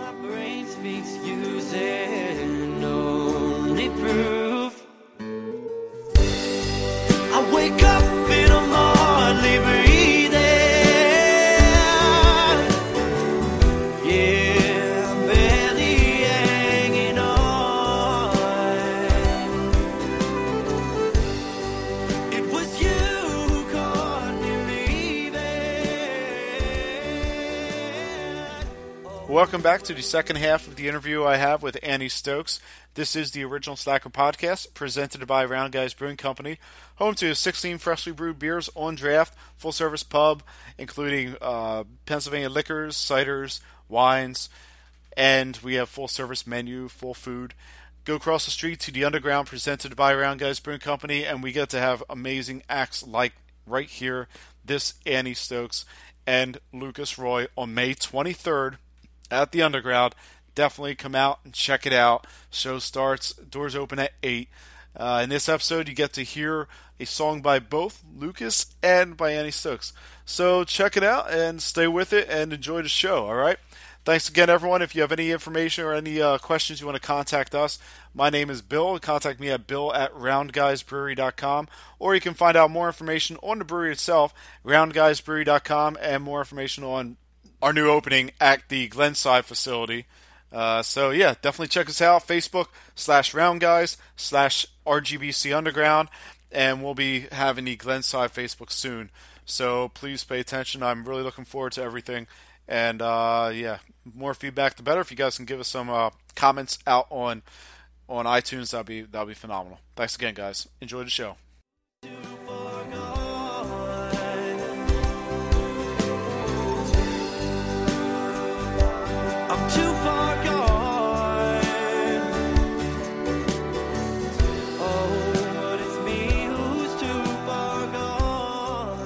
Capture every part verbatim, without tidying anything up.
My brain speaks using only proof. I wake up and I'm hardly breathing. Yeah, I'm barely hanging on. It was you who caught me leaving. Welcome back to the second half of the interview I have with Annie Stokes. This is the Original Slacker Podcast, presented by Round Guys Brewing Company, home to sixteen freshly brewed beers on draft, full-service pub, including uh, Pennsylvania liquors, ciders, wines, and we have full-service menu, full food. Go across the street to the Underground, presented by Round Guys Brewing Company, and we get to have amazing acts like right here, this Annie Stokes and Lucas Roy on May twenty-third at the Underground. Definitely come out and check it out. Show starts, doors open at eight. Uh, in this episode, you get to hear a song by both Lucas and by Annie Stokes. So check it out and stay with it and enjoy the show, all right? Thanks again, everyone. If you have any information or any uh, questions you want to contact us, my name is Bill. Contact me at bill at round guys brewery dot com, or you can find out more information on the brewery itself, round guys brewery dot com, and more information on our new opening at the Glenside facility. Uh, so yeah, definitely check us out. Facebook slash Round Guys slash R G B C Underground, and we'll be having the Glenside Facebook soon. So please pay attention. I'm really looking forward to everything, and uh, yeah, more feedback the better. If you guys can give us some uh, comments out on on iTunes, that'd be that'd be phenomenal. Thanks again, guys. Enjoy the show. I'm too far gone. Oh, but it's me who's too far gone.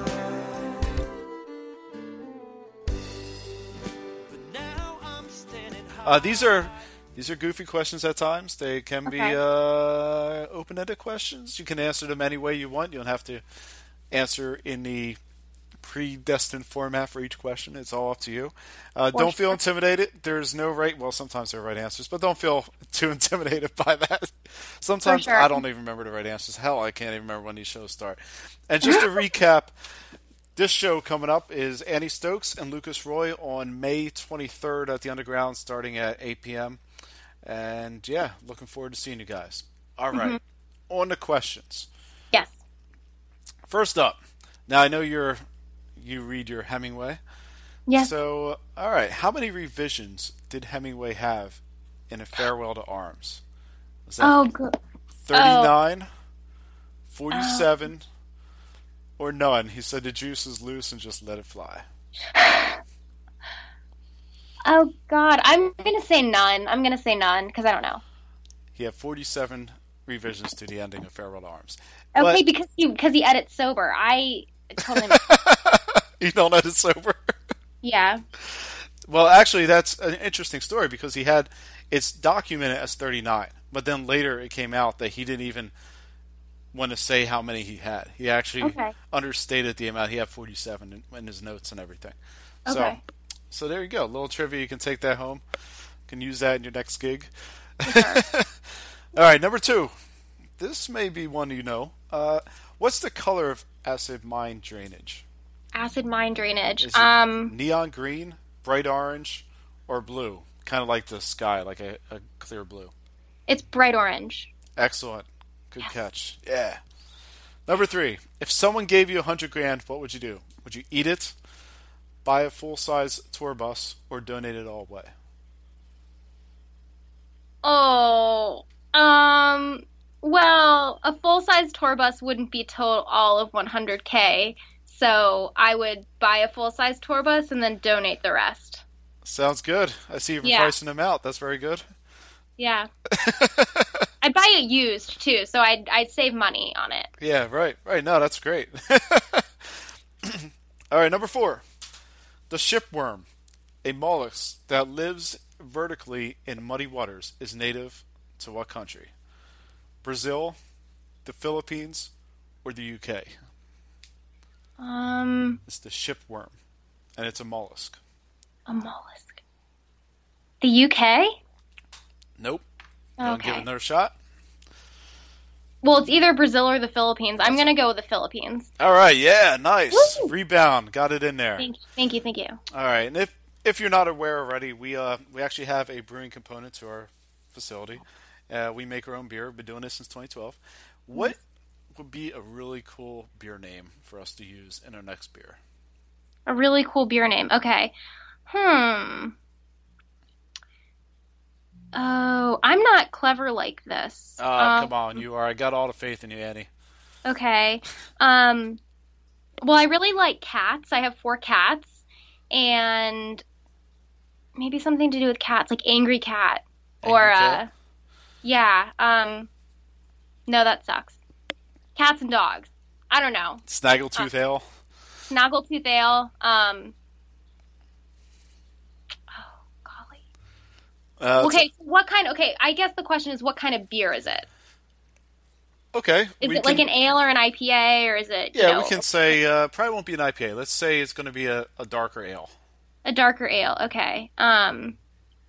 But now I'm standing high. Uh, these are these are goofy questions at times. They can be Okay. uh, open-ended questions. You can answer them any way you want. You don't have to answer in the predestined format for each question. It's all up to you. Uh, For don't feel sure. intimidated. There's no right. Well, sometimes there are right answers, but don't feel too intimidated by that. Sometimes sure. I don't even remember the right answers. Hell, I can't even remember when these shows start. And just to recap, this show coming up is Annie Stokes and Lucas Roy on May twenty-third at the Underground, starting at eight p.m. And yeah, looking forward to seeing you guys. All right, on to questions. Yes. First up, now I know you're you read your Hemingway. Yes. So, all right, how many revisions did Hemingway have in A Farewell to Arms? Was that Oh, good. thirty-nine, forty-seven, or none? He said the juice is loose and just let it fly. Oh, God. I'm going to say none. I'm going to say none because I don't know. He had forty-seven revisions to the ending of Farewell to Arms. Okay, But because he because he edits sober. I totally. you don't know it's sober. Yeah. Well, actually, that's an interesting story because he had it's documented as thirty-nine, but then later it came out that he didn't even want to say how many he had. He actually Okay. understated the amount. He had forty-seven in, in his notes and everything. So, Okay. so there you go. A little trivia. You can take that home. You can use that in your next gig. All right, number two. This may be one you know. Uh, what's the color of acid mine drainage? Acid mine drainage. Is it Um. neon green, bright orange, or blue? Kind of like the sky, like a, a clear blue. It's bright orange. Excellent. Good catch. Yeah. Number three. If someone gave you a hundred grand, what would you do? Would you eat it, buy a full-size tour bus, or donate it all away? Oh. Um. Well, a full-size tour bus wouldn't be total all of one hundred K, so I would buy a full-size tour bus and then donate the rest. Sounds good. I see you've been Yeah. pricing them out. That's very good. Yeah. I'd buy it used too, so I'd I'd save money on it. Yeah, right, right. No, that's great. All right, number four. The shipworm, a mollusk that lives vertically in muddy waters, is native to what country? Brazil, the Philippines, or the U K? Um, It's the shipworm, and it's a mollusk. a mollusk. The U K? Nope. You want to give it Okay. another shot? Well, it's either Brazil or the Philippines. I'm going to go with the Philippines. All right, yeah, nice. Woo! Rebound, got it in there. Thank you, thank you, thank you. All right, and if if you're not aware already, we uh we actually have a brewing component to our facility. Uh, we make our own beer. Been doing this since twenty twelve. What would be a really cool beer name for us to use in our next beer? A really cool beer name. Okay. Hmm. Oh, I'm not clever like this. Ah, Um, come on, you are. I got all the faith in you, Annie. Okay. Um, well, I really like cats. I have four cats, and maybe something to do with cats, like Angry Cat, or Angry uh, Cat? yeah. Um, no, that sucks. Cats and dogs. I don't know. Snaggletooth Uh, Ale. Snaggletooth Ale. Um. Oh, golly. Uh, it's- Okay, so what kind? Okay, I guess the question is, what kind of beer is it? Okay. Is we it like can- an ale or an I P A, or is it? you Yeah, know, we can say uh, probably won't be an I P A. Let's say it's going to be a, a darker ale. a darker ale. Okay. Um.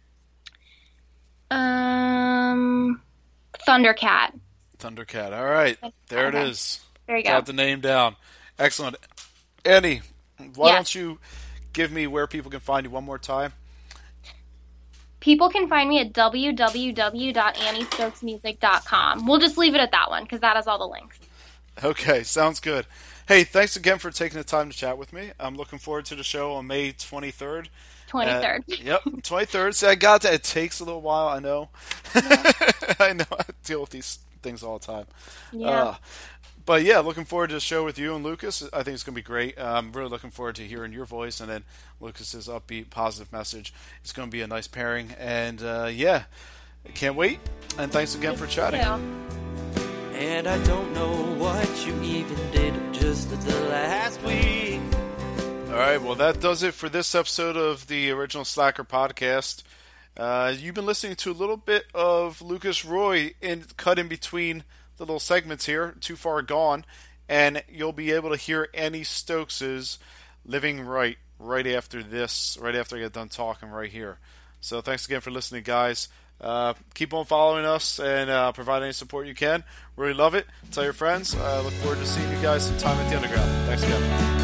Um. Thundercat. Thundercat. All right, there Okay. it is. There you go. Got the name down. Excellent. Annie, why Yeah. don't you give me where people can find you one more time? People can find me at w w w dot annie stokes music dot com. We'll just leave it at that one because that has all the links. Okay, sounds good. Hey, thanks again for taking the time to chat with me. I'm looking forward to the show on May twenty-third. twenty-third. Uh, yep, twenty-third. See, I got that. It takes a little while, I know. I know. I deal with these things all the time. Yeah. Uh, but yeah, looking forward to the show with you and Lucas. I think it's going to be great. I'm really looking forward to hearing your voice and then Lucas's upbeat, positive message. It's going to be a nice pairing. And uh, yeah, I can't wait. And thanks again for chatting. Yeah. And I don't know what you even did just the last week. All right, well, that does it for this episode of the Original Slacker podcast. Uh, you've been listening to a little bit of Lucas Roy in cut in between the little segments here, Too Far Gone, and you'll be able to hear Annie Stokes's Living Right right after this, right after I get done talking right here. So thanks again for listening, guys. Uh, keep on following us and uh, provide any support you can. Really love it. Tell your friends. I uh, look forward to seeing you guys sometime at the Underground. Thanks again.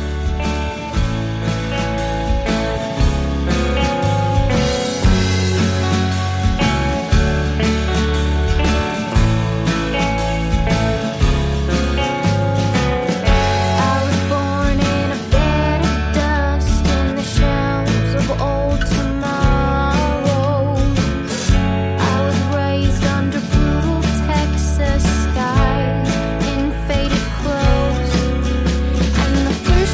First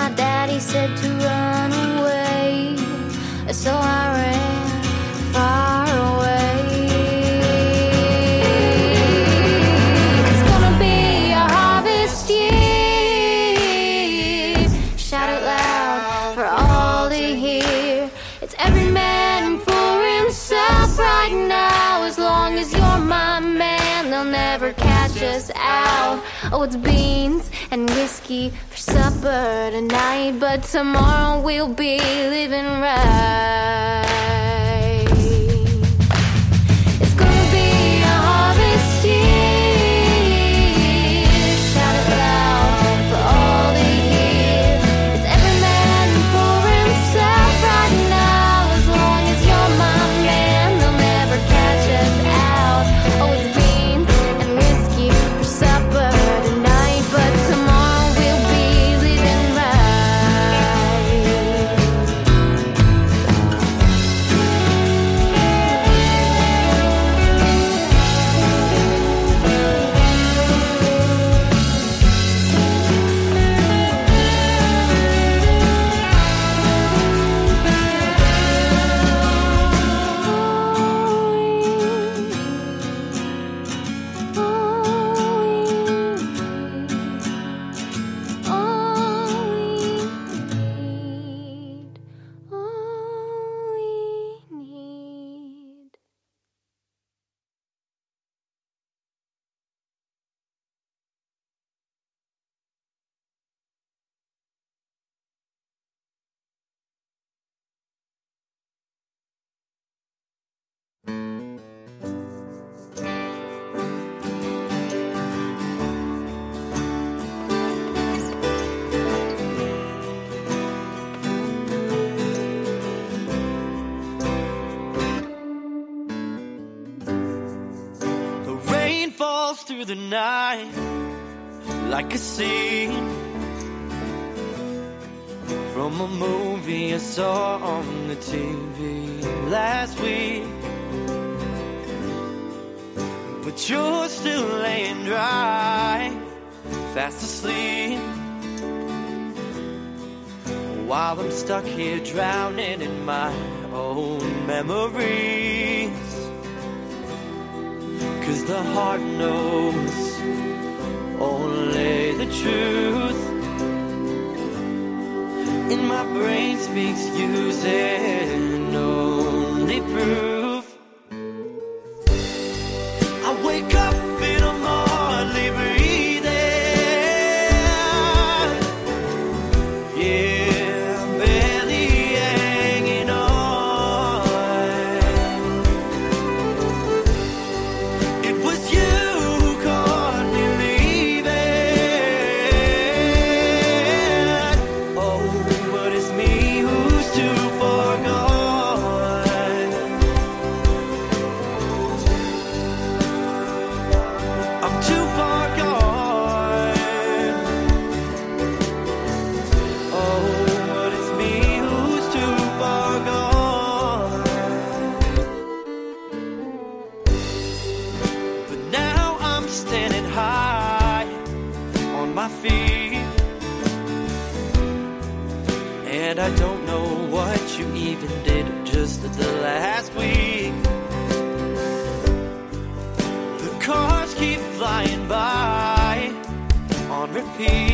my daddy said to run away, so I ran far away. It's gonna be a harvest year. Shout it loud for all to hear. It's every man for himself right now. As long as you're my man, they'll never catch us out. Oh, it's beans and whiskey for supper tonight, but tomorrow we'll be living right. It's gonna be a harvest year. Shout it loud for all to hear. It's every man for himself right now. As long as you're my man, they'll never catch us out. Oh, it's beans and whiskey for supper tonight, but tomorrow we'll be living right. The rain falls through the night like a scene from a movie I saw on the T V last week. But you're still laying dry, fast asleep, while I'm stuck here drowning in my own memories. 'Cause the heart knows only the truth, and my brain speaks using only proof. I wake up in a hardly breathing, yeah, barely hanging on. It was you who caught me leaving. Oh, but it's me who's too far gone. I'm too far gone. Oh, but it's me who's too far gone. But now I'm standing high on my feet, and I don't know what you even did just the last week. The cars keep flying by on repeat,